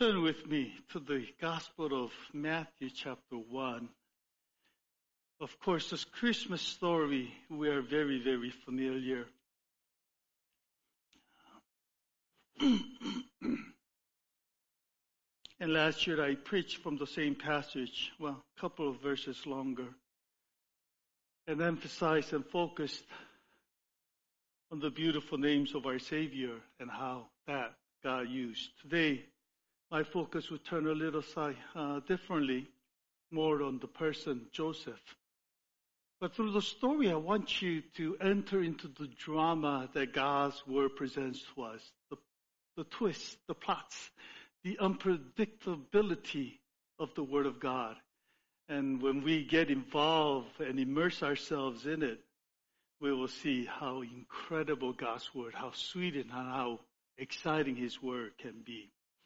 Turn with me to the Gospel of Matthew chapter 1. Of course, this Christmas story, we are very, very familiar. And last year I preached from the same passage, a couple of verses longer, and emphasized and focused on the beautiful names of our Savior and how that God used. Today, my focus will turn a little differently, more on the person, Joseph. But through the story, I want you to enter into the drama that God's Word presents to us, the twists, the plots, the unpredictability of the Word of God. And when we get involved and immerse ourselves in it, we will see how incredible God's Word, how sweet and how exciting His Word can be.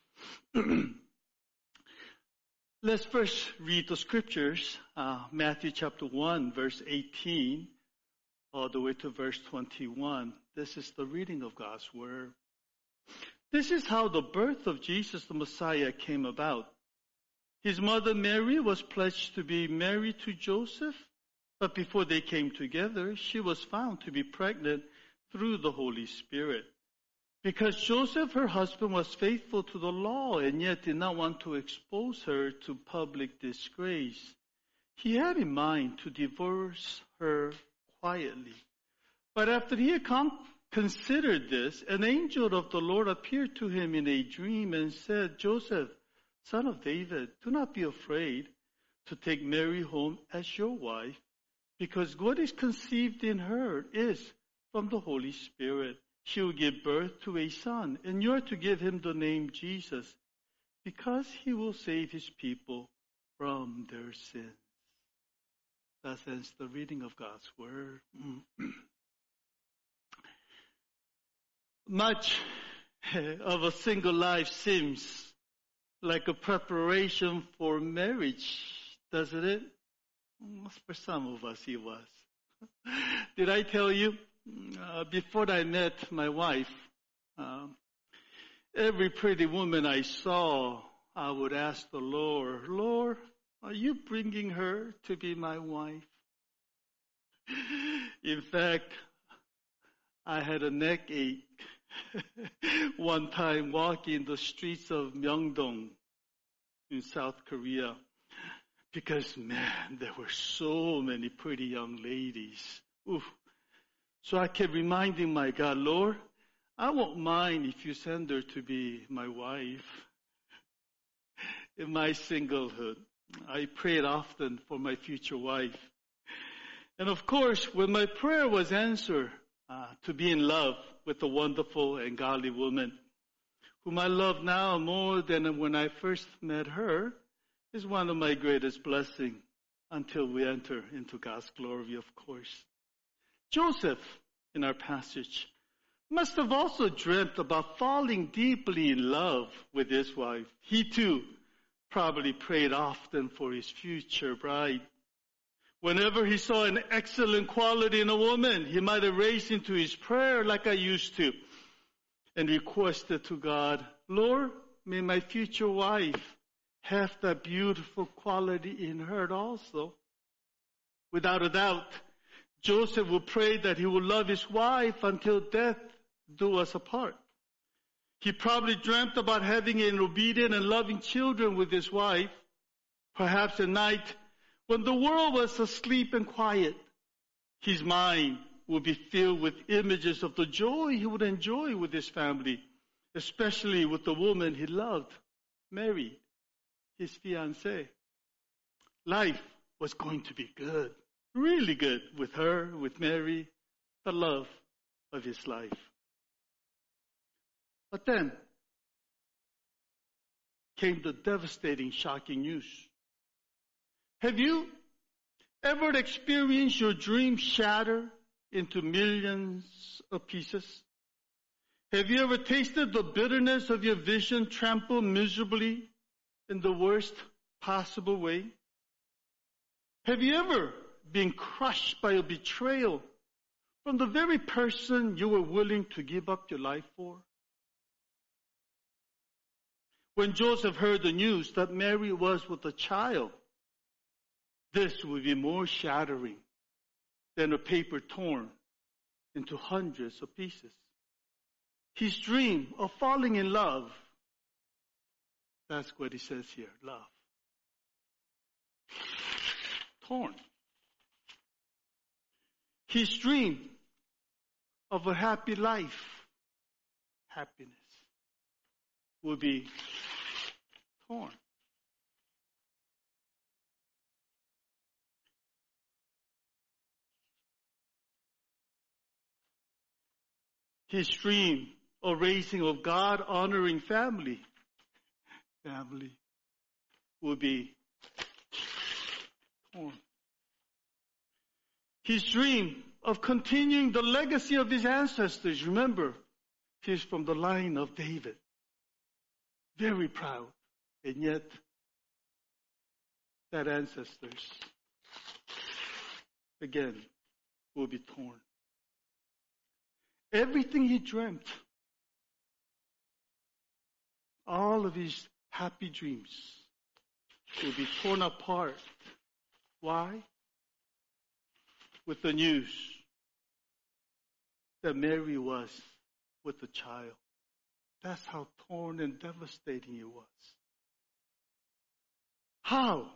Let's first read the scriptures, Matthew chapter 1, verse 18, all the way to verse 21. This is the reading of God's Word. This is how the birth of Jesus the Messiah came about. His mother Mary was pledged to be married to Joseph, but before they came together, she was found to be pregnant through the Holy Spirit. Because Joseph, her husband, was faithful to the law and yet did not want to expose her to public disgrace, he had in mind to divorce her quietly. But after he had considered this, an angel of the Lord appeared to him in a dream and said, Joseph, son of David, do not be afraid to take Mary home as your wife, because what is conceived in her is from the Holy Spirit. She will give birth to a son, and you are to give him the name Jesus, because he will save his people from their sins. That ends the reading of God's Word. Much of a single life seems like a preparation for marriage, doesn't it? For some of us, it was. Did I tell you? Before I met my wife, every pretty woman I saw, I would ask the Lord, are you bringing her to be my wife? In fact, I had a neck ache one time walking the streets of Myeongdong in South Korea, because, man, there were so many pretty young ladies. Oof. So I kept reminding my God, Lord, I won't mind if you send her to be my wife. In my singlehood, I prayed often for my future wife. And of course, when my prayer was answered, to be in love with a wonderful and godly woman, whom I love now more than when I first met her, is one of my greatest blessings until we enter into God's glory, of course. Joseph, in our passage, must have also dreamt about falling deeply in love with his wife. He too probably prayed often for his future bride. Whenever he saw an excellent quality in a woman, he might have raised into his prayer like I used to and requested to God, Lord, may my future wife have that beautiful quality in her also. Without a doubt, Joseph would pray that he would love his wife until death do us apart. He probably dreamt about having an obedient and loving children with his wife. Perhaps at night, when the world was asleep and quiet, his mind would be filled with images of the joy he would enjoy with his family, especially with the woman he loved, Mary, his fiancée. Life was going to be good. Really good with her, with Mary, the love of his life. But then came the devastating, shocking news. Have you ever experienced your dream shatter into millions of pieces? Have you ever tasted the bitterness of your vision trampled miserably in the worst possible way? Have you ever been crushed by a betrayal from the very person you were willing to give up your life for? When Joseph heard the news that Mary was with a child, this would be more shattering than a paper torn into hundreds of pieces. His dream of falling in love, that's what he says here, love. Torn. His dream of a happy life, happiness, will be torn. His dream of raising a God-honoring family will be torn. His dream of continuing the legacy of his ancestors, remember, he's from the line of David. Very proud, and yet that ancestors, again, will be torn. Everything he dreamt, all of his happy dreams, will be torn apart. Why? With the news that Mary was with the child. That's how torn and devastating it was. How?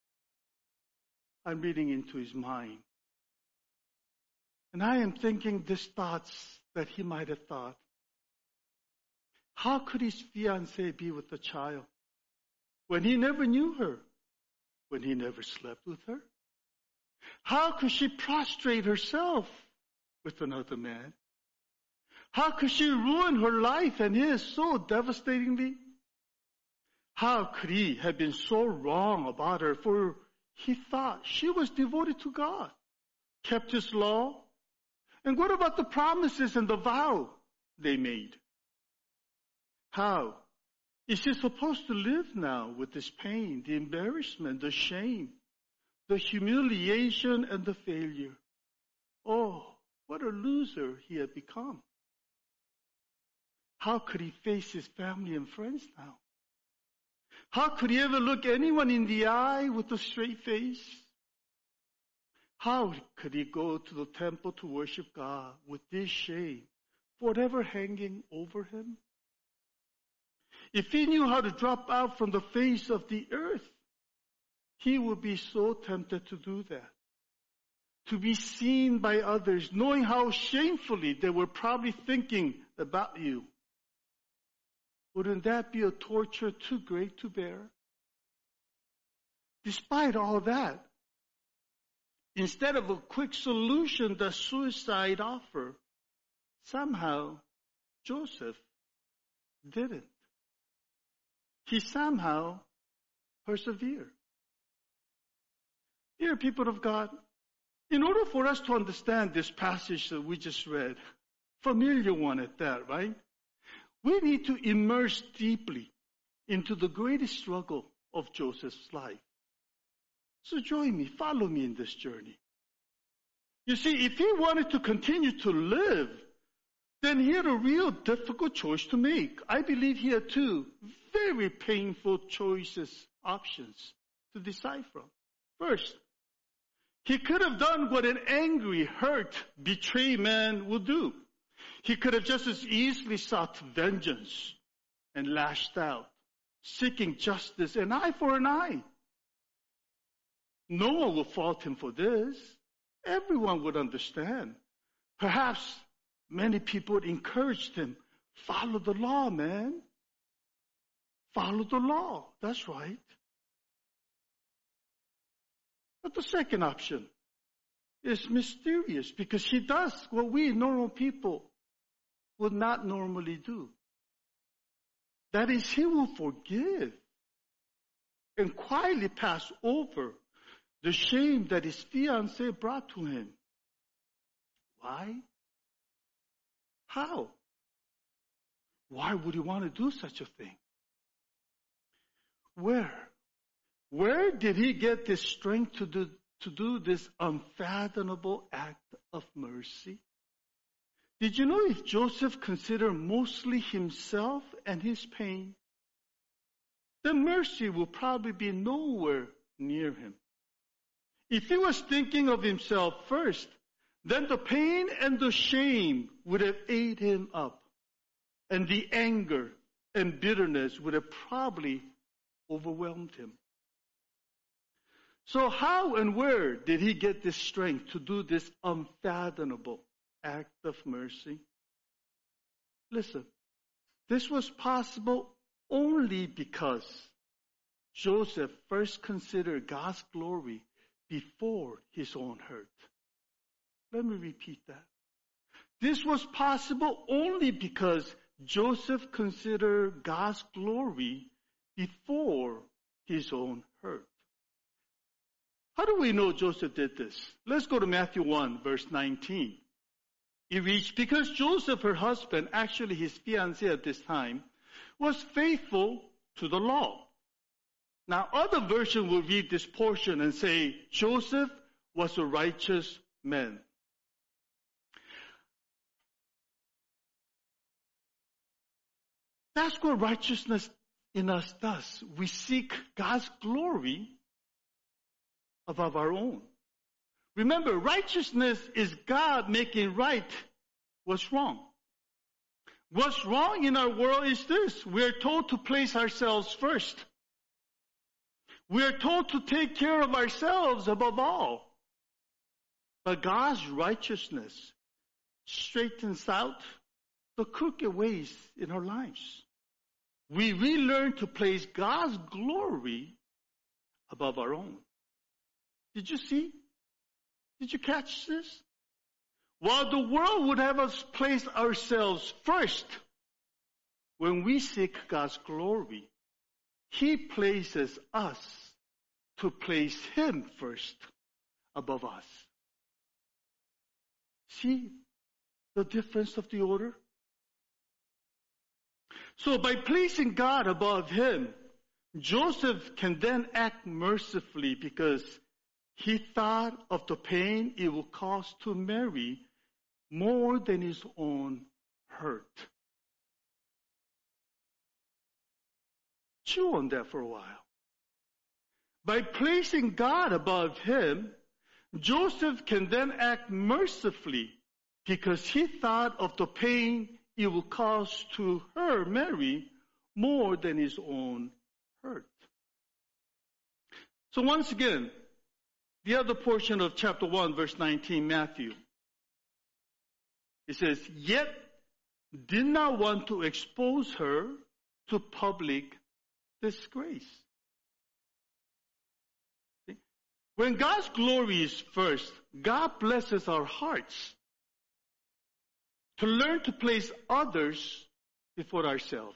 I'm reading into his mind. And I am thinking these thoughts that he might have thought. How could his fiancée be with the child when he never knew her, when he never slept with her? How could she prostrate herself with another man? How could she ruin her life and his so devastatingly? How could he have been so wrong about her? For he thought she was devoted to God, kept his law. And what about the promises and the vow they made? How is she supposed to live now with this pain, the embarrassment, the shame, the humiliation, and the failure? Oh, what a loser he had become. How could he face his family and friends now? How could he ever look anyone in the eye with a straight face? How could he go to the temple to worship God with this shame forever hanging over him? If he knew how to drop out from the face of the earth, he would be so tempted to do that. To be seen by others, knowing how shamefully they were probably thinking about you. Wouldn't that be a torture too great to bear? Despite all that, instead of a quick solution that suicide offered, somehow Joseph didn't. He somehow persevered. Dear people of God, in order for us to understand this passage that we just read, familiar one at that, right? We need to immerse deeply into the greatest struggle of Joseph's life. So join me, follow me in this journey. You see, if he wanted to continue to live, then he had a real difficult choice to make. I believe he had two very painful options to decide from. First, he could have done what an angry, hurt, betrayed man would do. He could have just as easily sought vengeance and lashed out, seeking justice, an eye for an eye. No one would fault him for this. Everyone would understand. Perhaps many people would encourage him, follow the law, man. Follow the law. That's right. But the second option is mysterious because he does what we normal people would not normally do. That is, he will forgive and quietly pass over the shame that his fiancée brought to him. Why? How? Why would he want to do such a thing? Where did he get the strength to do this unfathomable act of mercy? Did you know if Joseph considered mostly himself and his pain, then mercy will probably be nowhere near him. If he was thinking of himself first, then the pain and the shame would have ate him up, and the anger and bitterness would have probably overwhelmed him. So how and where did he get this strength to do this unfathomable act of mercy? Listen, this was possible only because Joseph first considered God's glory before his own hurt. Let me repeat that. This was possible only because Joseph considered God's glory before his own hurt. How do we know Joseph did this? Let's go to Matthew 1, verse 19. It reads, because Joseph, her husband, actually his fiancé at this time, was faithful to the law. Now, other versions will read this portion and say, Joseph was a righteous man. That's what righteousness in us does. We seek God's glory above our own. Remember, righteousness is God making right what's wrong. What's wrong in our world is this. We are told to place ourselves first. We are told to take care of ourselves above all. But God's righteousness straightens out the crooked ways in our lives. We relearn to place God's glory above our own. Did you see? Did you catch this? While the world would have us place ourselves first, when we seek God's glory, He places us to place Him first above us. See the difference of the order? So by placing God above him, Joseph can then act mercifully because he thought of the pain it would cause to Mary more than his own hurt. Chew on that for a while. By placing God above him, Joseph can then act mercifully because he thought of the pain it will cause to her, Mary, more than his own hurt. So once again, the other portion of chapter 1, verse 19, Matthew. It says, yet did not want to expose her to public disgrace. See? When God's glory is first, God blesses our hearts to learn to place others before ourselves.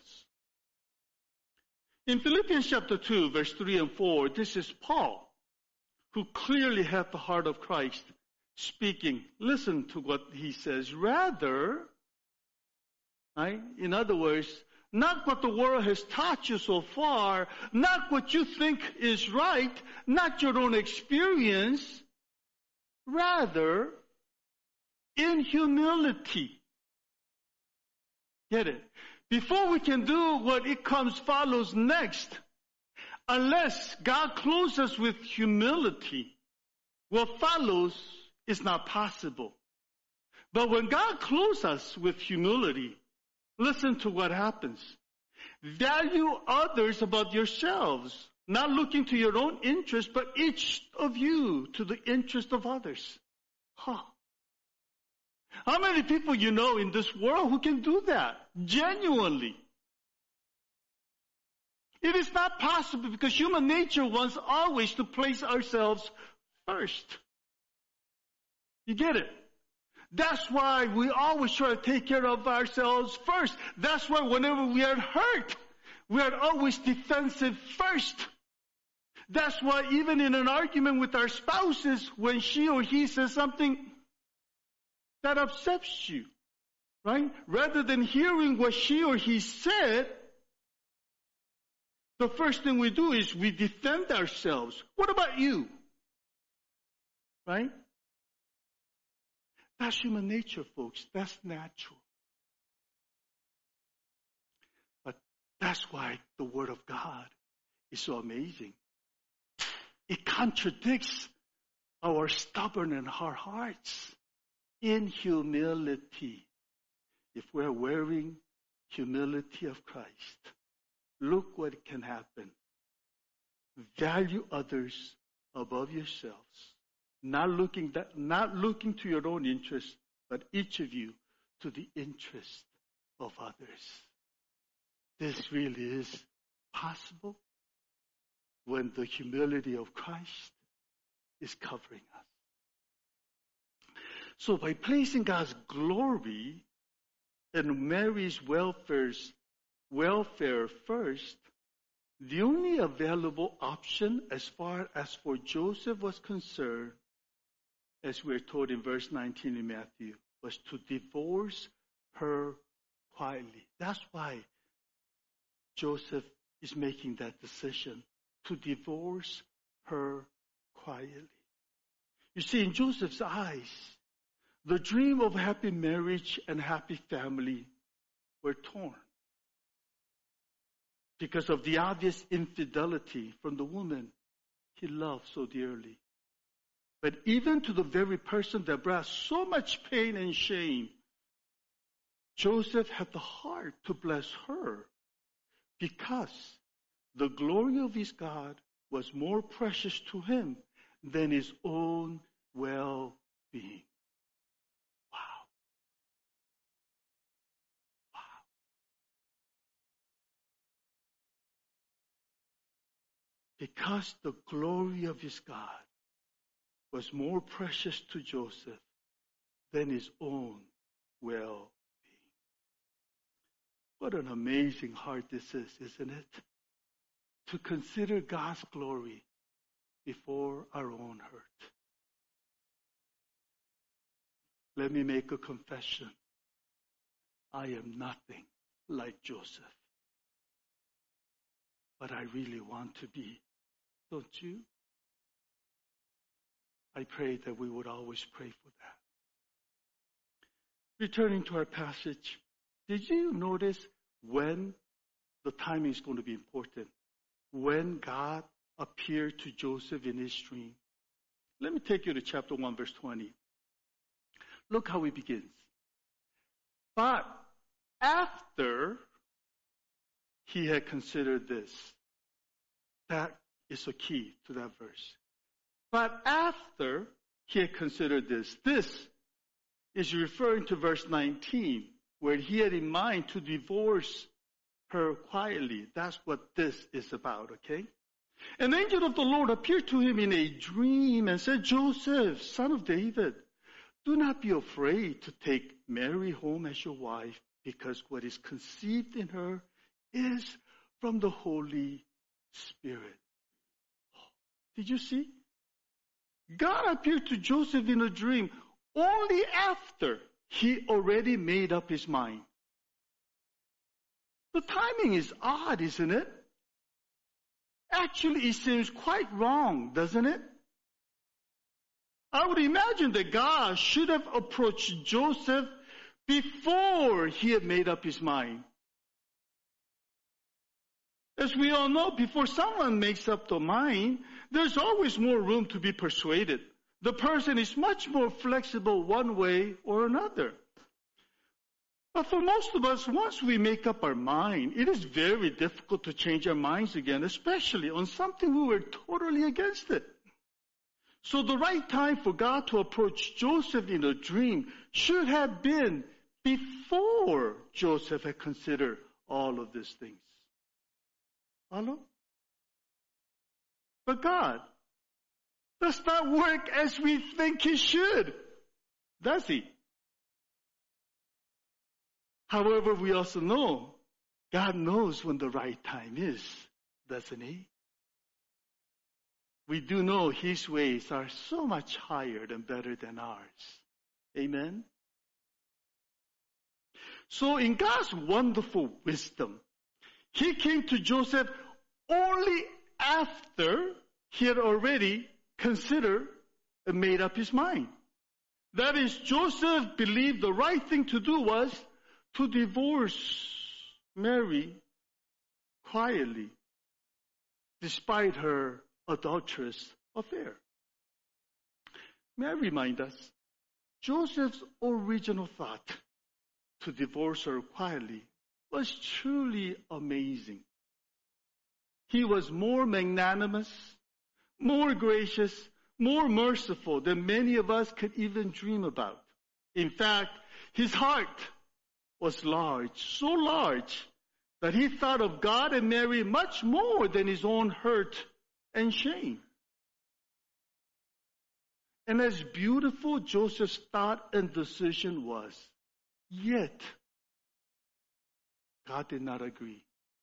In Philippians chapter 2, verse 3 and 4, this is Paul, who clearly had the heart of Christ, speaking. Listen to what he says. Rather, right? In other words, not what the world has taught you so far, not what you think is right, not your own experience. Rather, in humility. Get it? Before we can do what it follows next, unless God clothes us with humility, what follows is not possible. But when God clothes us with humility, listen to what happens. Value others above yourselves, not looking to your own interest, but each of you to the interest of others. Huh. How many people you know in this world who can do that genuinely? It is not possible because human nature wants always to place ourselves first. You get it? That's why we always try to take care of ourselves first. That's why whenever we are hurt, we are always defensive first. That's why even in an argument with our spouses, when she or he says something that upsets you, right? Rather than hearing what she or he said, the first thing we do is we defend ourselves. What about you? Right? That's human nature, folks. That's natural. But that's why the Word of God is so amazing. It contradicts our stubborn and hard hearts. In humility, if we're wearing humility of Christ, look what can happen. Value others above yourselves, not looking to your own interest, but each of you to the interest of others. This really is possible when the humility of Christ is covering us. So by placing God's glory and Mary's welfare first, the only available option as far as for Joseph was concerned, as we're told in verse 19 in Matthew, was to divorce her quietly. That's why Joseph is making that decision, to divorce her quietly. You see, in Joseph's eyes, the dream of happy marriage and happy family were torn because of the obvious infidelity from the woman he loved so dearly. But even to the very person that brought so much pain and shame, Joseph had the heart to bless her because the glory of his God was more precious to him than his own well-being. Wow. Because the glory of his God was more precious to Joseph than his own well-being. What an amazing heart this is, isn't it? To consider God's glory before our own hurt. Let me make a confession. I am nothing like Joseph. But I really want to be, don't you? I pray that we would always pray for that. Returning to our passage, did you notice when the timing is going to be important? When God appeared to Joseph in his dream. Let me take you to chapter 1, verse 20. Look how he begins. But after he had considered this, that is a key to that verse. But after he had considered this is referring to verse 19, where he had in mind to divorce her quietly. That's what this is about, okay? An angel of the Lord appeared to him in a dream and said, Joseph, son of David, do not be afraid to take Mary home as your wife, because what is conceived in her is from the Holy Spirit. Did you see? God appeared to Joseph in a dream only after he already made up his mind. The timing is odd, isn't it? Actually, it seems quite wrong, doesn't it? I would imagine that God should have approached Joseph before he had made up his mind. As we all know, before someone makes up their mind, there's always more room to be persuaded. The person is much more flexible one way or another. But for most of us, once we make up our mind, it is very difficult to change our minds again, especially on something we were totally against it. So the right time for God to approach Joseph in a dream should have been before Joseph had considered all of these things. Hello? But God does not work as we think He should, does He? However, we also know God knows when the right time is, doesn't He? We do know His ways are so much higher and better than ours. Amen? So in God's wonderful wisdom, He came to Joseph only after he had already considered and made up his mind. That is, Joseph believed the right thing to do was to divorce Mary quietly, despite her adulterous affair. May I remind us, Joseph's original thought to divorce her quietly was truly amazing. He was more magnanimous, more gracious, more merciful than many of us could even dream about. In fact, his heart was large, so large, that he thought of God and Mary much more than his own hurt and shame. And as beautiful Joseph's thought and decision was, yet God did not agree.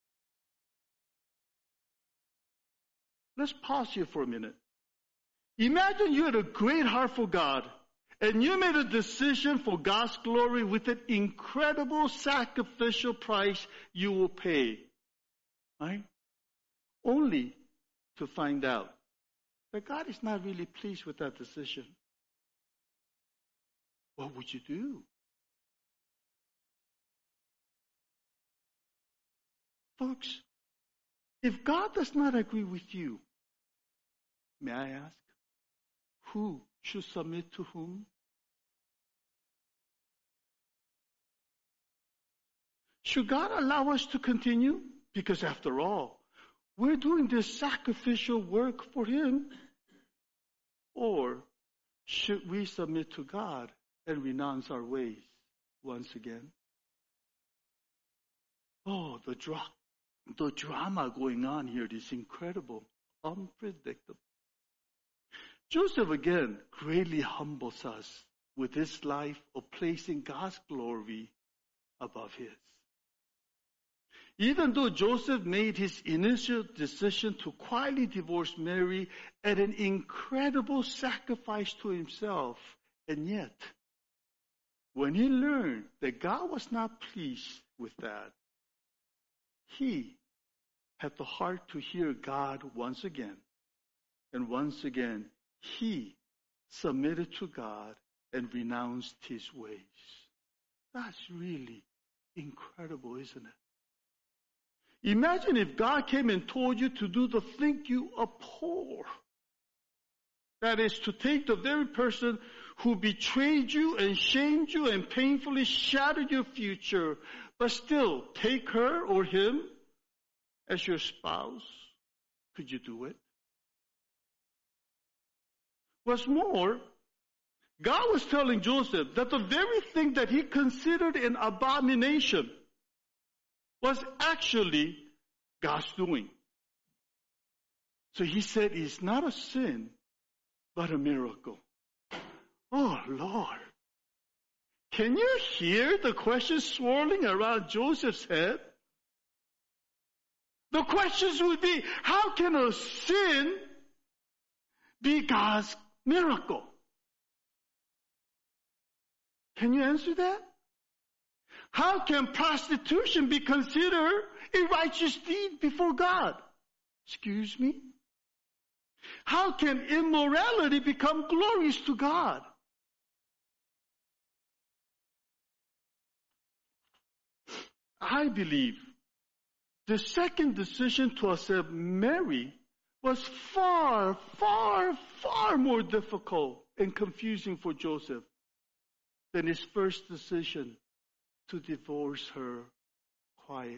Let's pause here for a minute. Imagine you had a great heart for God, and you made a decision for God's glory with an incredible sacrificial price you will pay, right? Only to find out that God is not really pleased with that decision. What would you do? Folks, if God does not agree with you, may I ask, who should submit to whom? Should God allow us to continue? Because after all, we're doing this sacrificial work for Him. Or should we submit to God and renounce our ways once again? Oh, the drama going on here is incredible, unpredictable. Joseph again greatly humbles us with his life of placing God's glory above his. Even though Joseph made his initial decision to quietly divorce Mary at an incredible sacrifice to himself, and yet, when he learned that God was not pleased with that, he had the heart to hear God once again. And once again, he submitted to God and renounced his ways. That's really incredible, isn't it? Imagine if God came and told you to do the thing you abhor. That is, to take the very person who betrayed you and shamed you and painfully shattered your future, but still take her or him as your spouse. Could you do it? What's more, God was telling Joseph that the very thing that he considered an abomination was actually God's doing. So he said it's not a sin, but a miracle. Oh, Lord. Can you hear the questions swirling around Joseph's head? The questions would be, how can a sin be God's miracle? Can you answer that? How can prostitution be considered a righteous deed before God? Excuse me? How can immorality become glorious to God? I believe the second decision to accept Mary was far, far, far more difficult and confusing for Joseph than his first decision to divorce her quietly.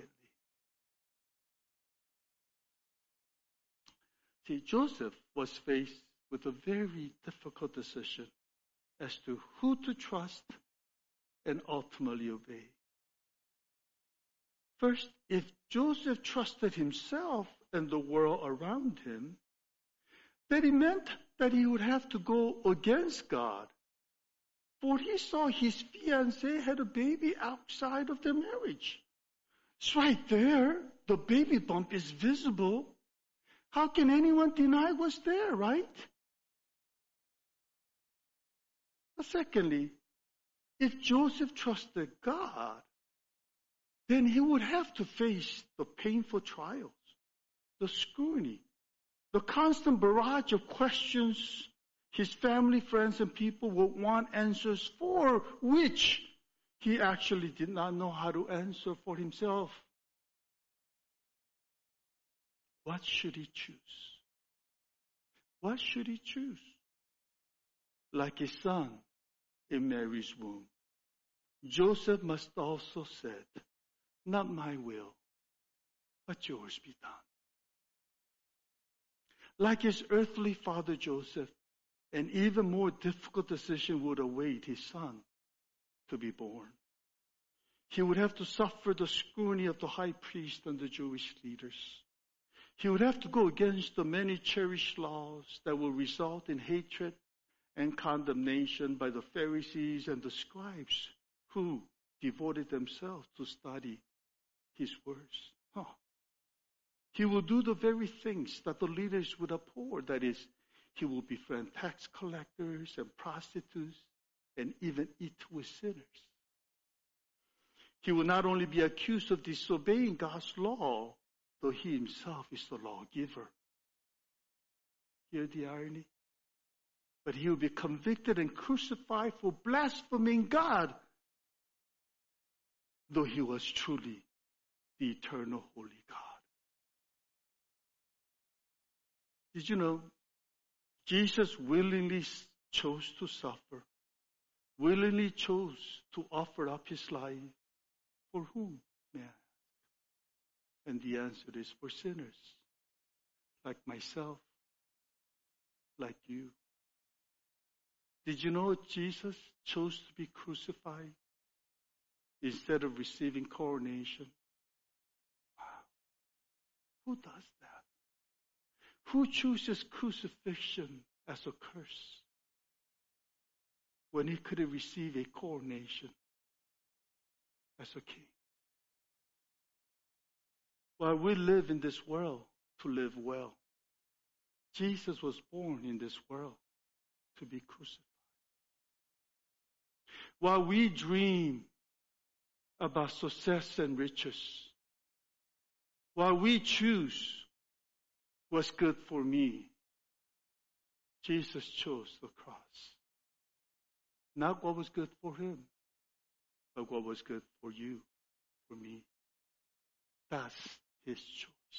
See, Joseph was faced with a very difficult decision as to who to trust and ultimately obey. First, if Joseph trusted himself and the world around him, then it meant that he would have to go against God. For he saw his fiancée had a baby outside of their marriage. It's right there. The baby bump is visible. How can anyone deny what's there, right? But secondly, if Joseph trusted God, then he would have to face the painful trials, the scrutiny, the constant barrage of questions his family, friends, and people would want answers for, which he actually did not know how to answer for himself. What should he choose? What should he choose? Like his son in Mary's womb, Joseph must also said, not my will, but yours be done. Like his earthly father Joseph, an even more difficult decision would await his son to be born. He would have to suffer the scrutiny of the high priest and the Jewish leaders. He would have to go against the many cherished laws that will result in hatred and condemnation by the Pharisees and the scribes who devoted themselves to study his words. He will do the very things that the leaders would abhor. That is, he will befriend tax collectors and prostitutes and even eat with sinners. He will not only be accused of disobeying God's law, though he himself is the lawgiver. Hear the irony? But he will be convicted and crucified for blaspheming God, though he was truly the eternal holy God. Did you know Jesus willingly chose to suffer, willingly chose to offer up his life? For whom, may I ask? And the answer is for sinners, like myself, like you. Did you know Jesus chose to be crucified instead of receiving coronation? Wow. Who does that? Who chooses crucifixion as a curse when he could have received a coronation as a king? While we live in this world to live well, Jesus was born in this world to be crucified. While we dream about success and riches, while we choose what's good for me, Jesus chose the cross. Not what was good for him, but what was good for you, for me. That's his choice.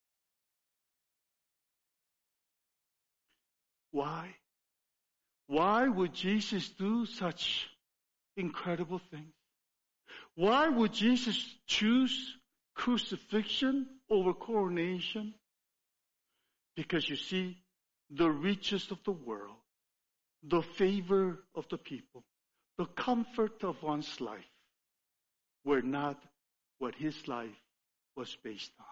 Why? Why would Jesus do such incredible things? Why would Jesus choose crucifixion over coronation? Because you see, the riches of the world, the favor of the people, the comfort of one's life were not what his life was based on.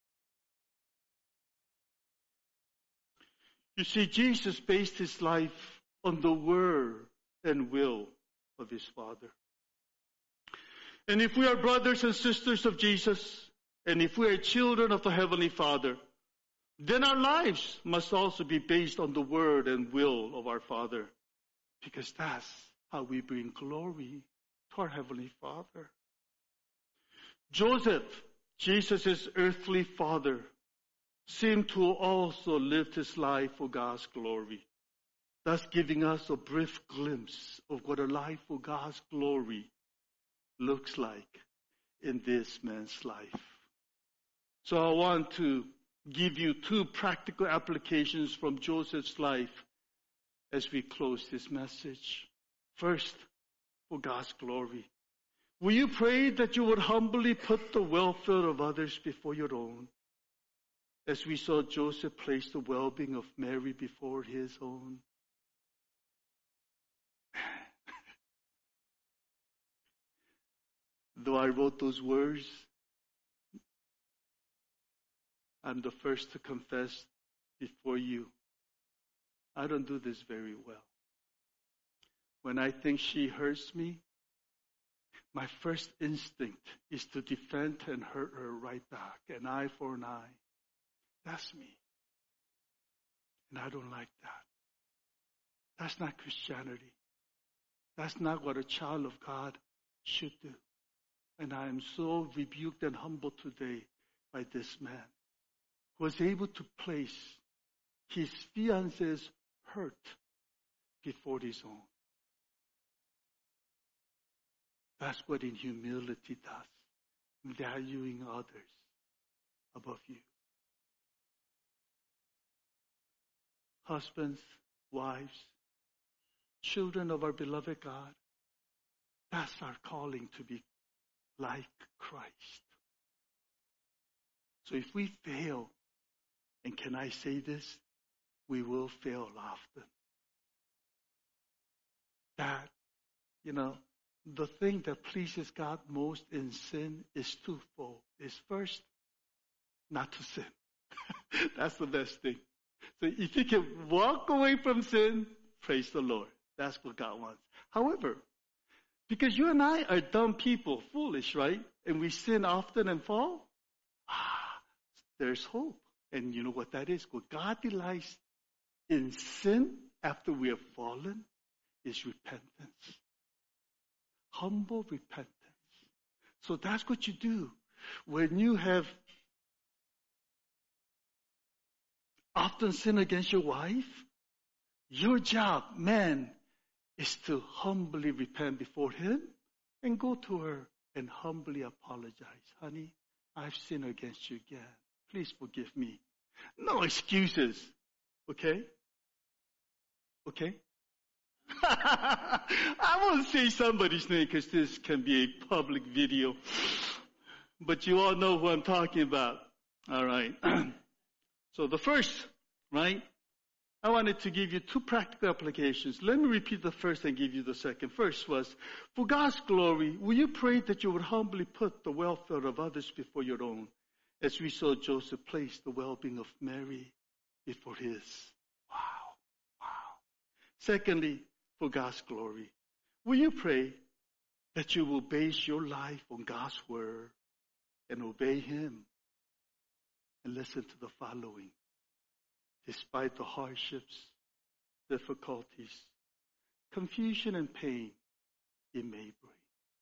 You see, Jesus based his life on the word and will of his Father. And if we are brothers and sisters of Jesus, and if we are children of the Heavenly Father, then our lives must also be based on the word and will of our Father, because that's how we bring glory to our Heavenly Father. Joseph, Jesus' earthly father, seemed to also live his life for God's glory, thus giving us a brief glimpse of what a life for God's glory looks like in this man's life. So I want to give you two practical applications from Joseph's life as we close this message. First, for God's glory. Will you pray that you would humbly put the welfare of others before your own, as we saw Joseph place the well-being of Mary before his own? Though I wrote those words, I'm the first to confess before you, I don't do this very well. When I think she hurts me, my first instinct is to defend and hurt her right back, an eye for an eye. That's me. And I don't like that. That's not Christianity. That's not what a child of God should do. And I am so rebuked and humbled today by this man who was able to place his fiance's hurt before his own. That's what in humility does, valuing others above you. husbands, wives, children of our beloved God, that's our calling to be like Christ. So if we fail, and can I say this? We will fail often. That, the thing that pleases God most in sin is twofold. Is first, not to sin. That's the best thing. So if you can walk away from sin, praise the Lord. That's what God wants. However, because you and I are dumb people, foolish, right? And we sin often and fall, there's hope. And you know what that is? What God delights in sin after we have fallen is repentance. Humble repentance. So that's what you do. When you have often sinned against your wife, your job, man, is to humbly repent before Him and go to her and humbly apologize. Honey, I've sinned against you again. Please forgive me. No excuses. Okay? Okay? I won't say somebody's name because this can be a public video. But you all know who I'm talking about. All right. So the first, right? I wanted to give you two practical applications. Let me repeat the first and give you the second. First was, for God's glory, will you pray that you would humbly put the welfare of others before your own, as we saw Joseph place the well-being of Mary before his? Wow. Secondly, for God's glory, will you pray that you will base your life on God's word and obey Him? And listen to the following. Despite the hardships, difficulties, confusion, and pain it may bring.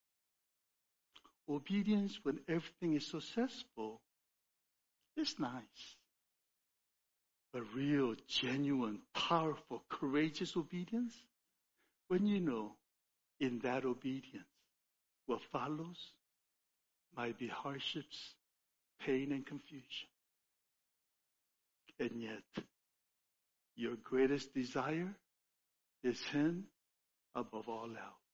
Obedience when everything is successful is nice. But real, genuine, powerful, courageous obedience, when you know in that obedience what follows might be hardships, pain, and confusion. And yet, your greatest desire is Him above all else.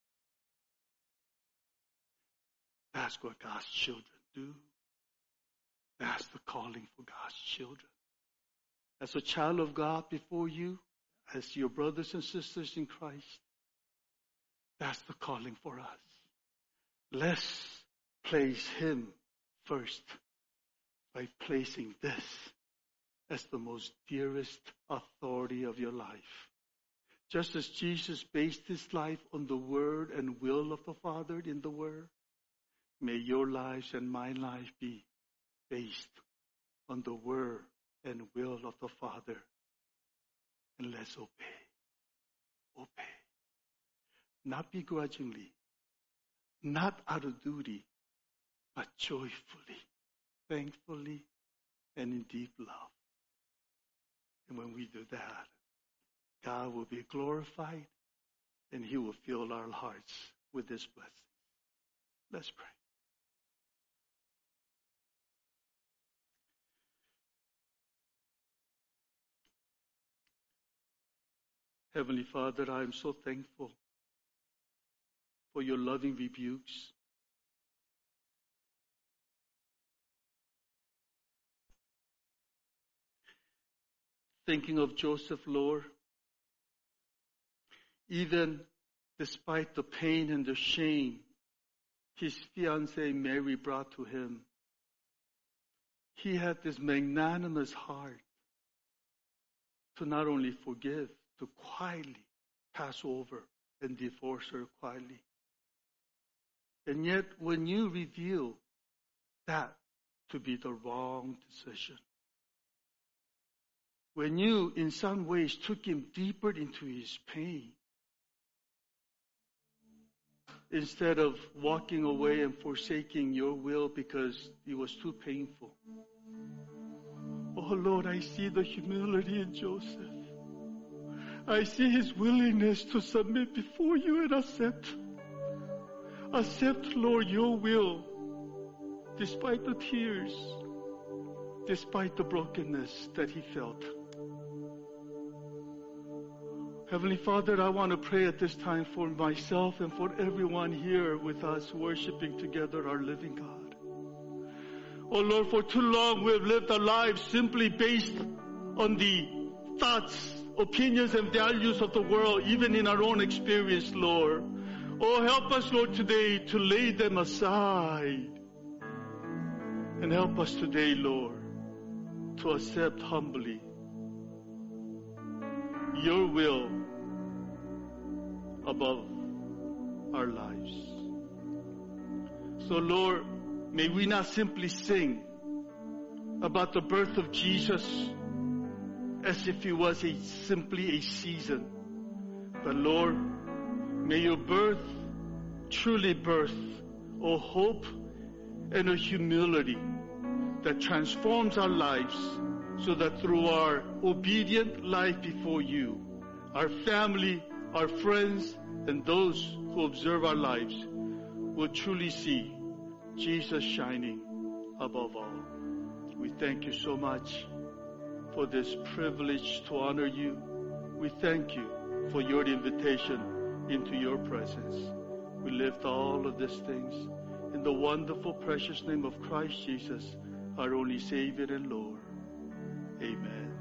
That's what God's children do. That's the calling for God's children. As a child of God before you, as your brothers and sisters in Christ, that's the calling for us. Let's place Him first by placing this as the most dearest authority of your life. Just as Jesus based His life on the word and will of the Father in the word, may your lives and my life be based on the word and will of the Father. And let's obey. Obey. Not begrudgingly, not out of duty, but joyfully, thankfully, and in deep love. And when we do that, God will be glorified and He will fill our hearts with His blessing. Let's pray. Heavenly Father, I am so thankful for your loving rebukes. Thinking of Joseph, Lord, even despite the pain and the shame his fiancée Mary brought to him, he had this magnanimous heart to not only forgive, to quietly pass over and divorce her quietly. And yet, when you reveal that to be the wrong decision, when you, in some ways, took him deeper into his pain, instead of walking away and forsaking your will because it was too painful. Oh Lord, I see the humility in Joseph. I see his willingness to submit before you and accept, Lord, your will, despite the tears, despite the brokenness that he felt. Heavenly Father, I want to pray at this time for myself and for everyone here with us worshiping together our living God. Oh Lord, for too long we have lived our lives simply based on the thoughts, opinions, and values of the world, even in our own experience, Lord. Oh, help us, Lord, today to lay them aside. And help us today, Lord, to accept humbly your will above our lives. So, Lord, may we not simply sing about the birth of Jesus as if it was simply a season. But Lord, may your birth truly birth a hope and a humility that transforms our lives, so that through our obedient life before you, our family, our friends, and those who observe our lives will truly see Jesus shining above all. We thank you so much for this privilege to honor you. We thank you for your invitation into your presence. We lift all of these things in the wonderful, precious name of Christ Jesus, our only Savior and Lord. Amen.